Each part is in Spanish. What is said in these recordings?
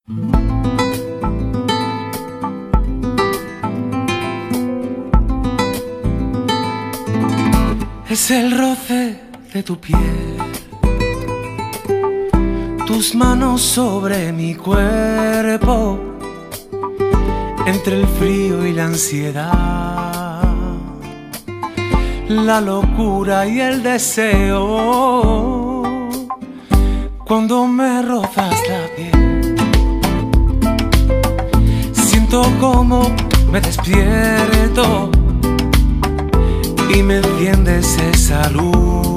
Es el roce de tu piel, tus manos sobre mi cuerpo, entre el frío y la ansiedad, la locura y el deseo. Cuando me rozas la piel, siento como me despierto y me enciendes esa luz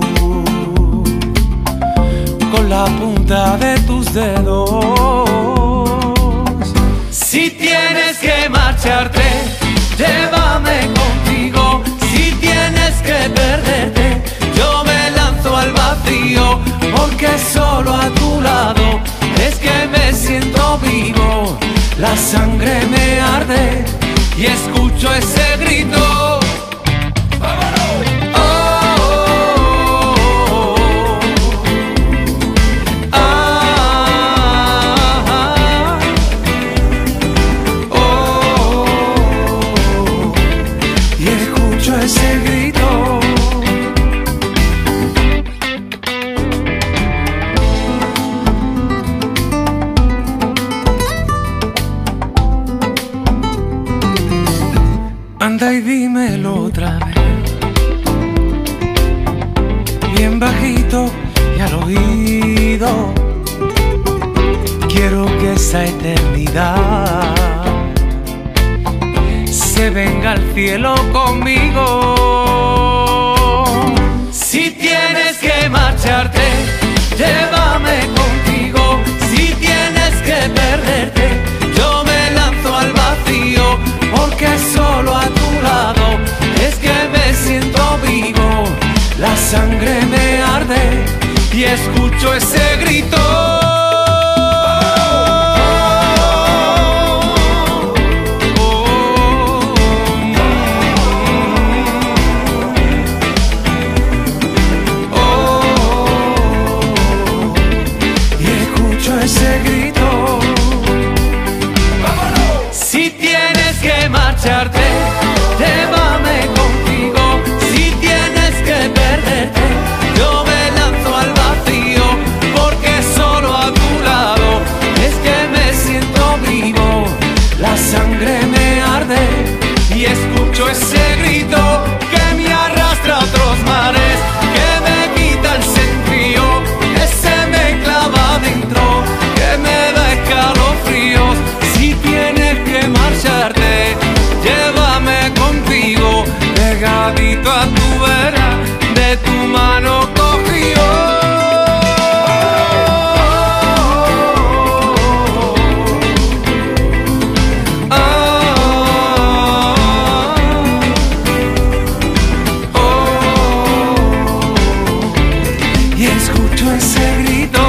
con la punta de tus dedos. Si tienes que marcharte, llévame contigo. Si tienes que perderte, yo me lanzo al vacío, porque solo a tu lado es que me siento vivo. La sangre me arde y escucho ese grito. Ese grito. Anda y dímelo otra vez, bien bajito y al oído. Quiero que esa eternidad se venga al cielo conmigo. Si tienes que marcharte, llévame contigo. Si tienes que perderte, yo me lanzo al vacío, porque solo a tu lado es que me siento vivo. La sangre me arde y escucho ese grito. Ese grito. ¡Vámonos! Si tienes que marcharte, llévame contigo. Si tienes que perderte, yo me lanzo al vacío, porque solo a tu lado es que me siento vivo. La sangre me arde y escucho ese grito que me arrastra a otros mares, que me quita el sentido, que se me clava dentro, que me da escalofríos. Si tienes que marcharte, llévame contigo, pegadito a tu vera, de tu mano cogido. Y escucho ese grito.